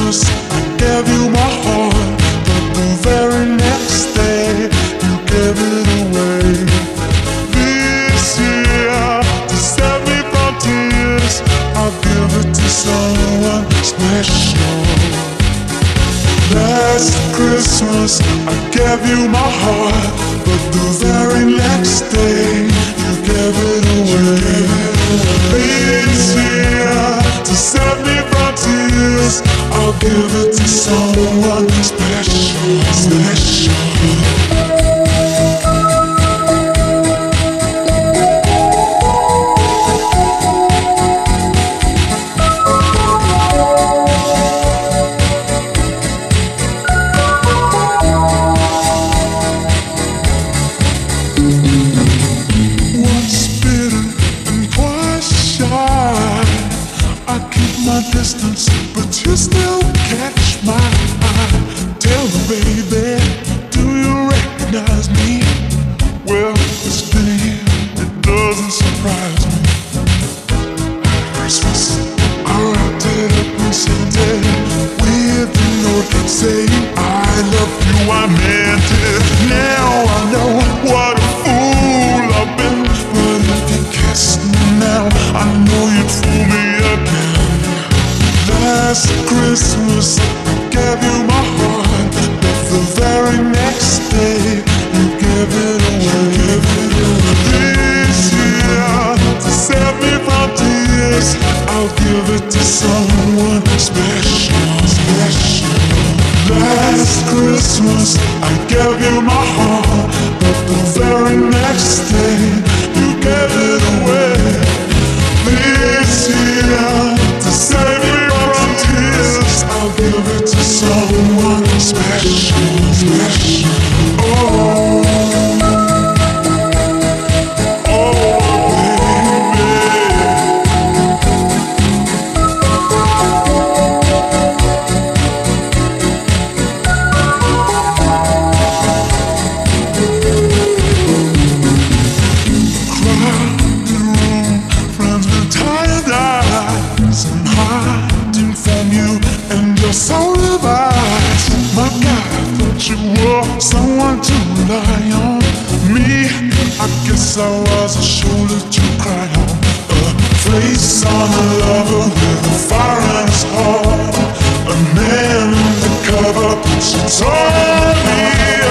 Christmas I gave you my heart, but the very next day you gave it away. This year, to save me from tears, I'll give it to someone special. Last Christmas I gave you my heart, but the very next day you gave it away. This year, to save me from tears, I'll give it to someone special, special. Distance, but you still catch my eye. Tell me, baby, do you recognize me? Well, it's been a year, it doesn't surprise me. Christmas, I wrapped it up and sent it with a note saying I love you, I meant it. Now I know what a fool I've been, but if you kissed me now, I know you'd fool me again. Last Christmas I gave you my heart, but the very next day you gave it away. This year, to save me from tears, I'll give it to someone special, special. Last Christmas I gave you my heart, but the very next day you gave it away. This year, to save me, I'll give it to someone special, special. Oh, crowded room, friends with tired eyes, and hiding from you. You're so revised. My God, I thought you were someone to rely on. Me, I guess I was a shoulder to cry on, a face on a lover with a fire in his heart, a man undercover. She tore me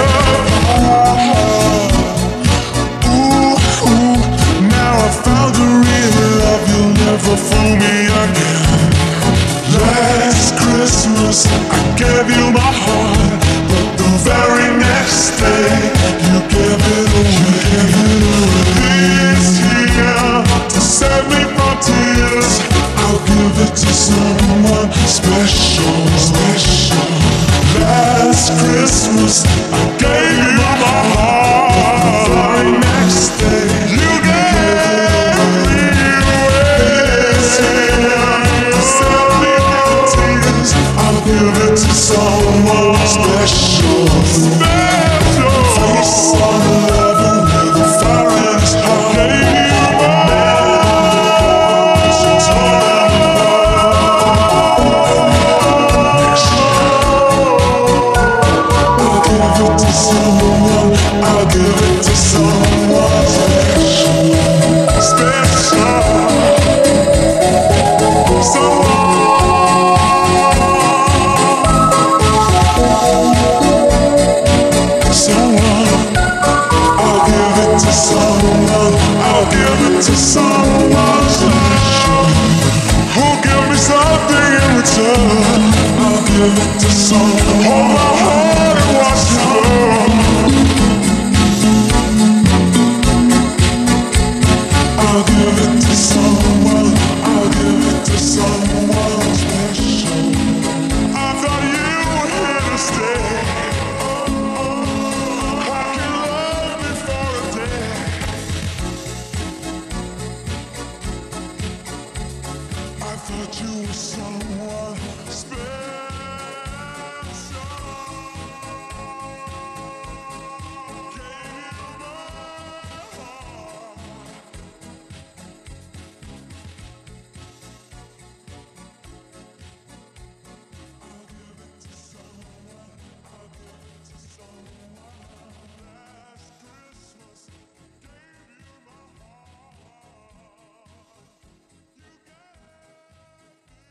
apart. Ooh, ooh, now I found a real love. You'll never fool me again. Last Christmas I gave you my heart, but the very next day you gave it away. This year, to save me from tears, I'll give it to someone special, special. Last Christmas I gave you my heart, but the very next day you gave it away. This year, to save me, I'll give it to someone special, special. Face on a lover with a fire in his heart. I'll give it to someone. I'll give it to someone special, special. Someone. To someone special, who'll give me something in return. I'll give it to someone. Hold my heart and watch it burn. I'll give it to someone. I'll give it to someone special. I thought you were here to stay. I can love me for a day. I thought you were someone.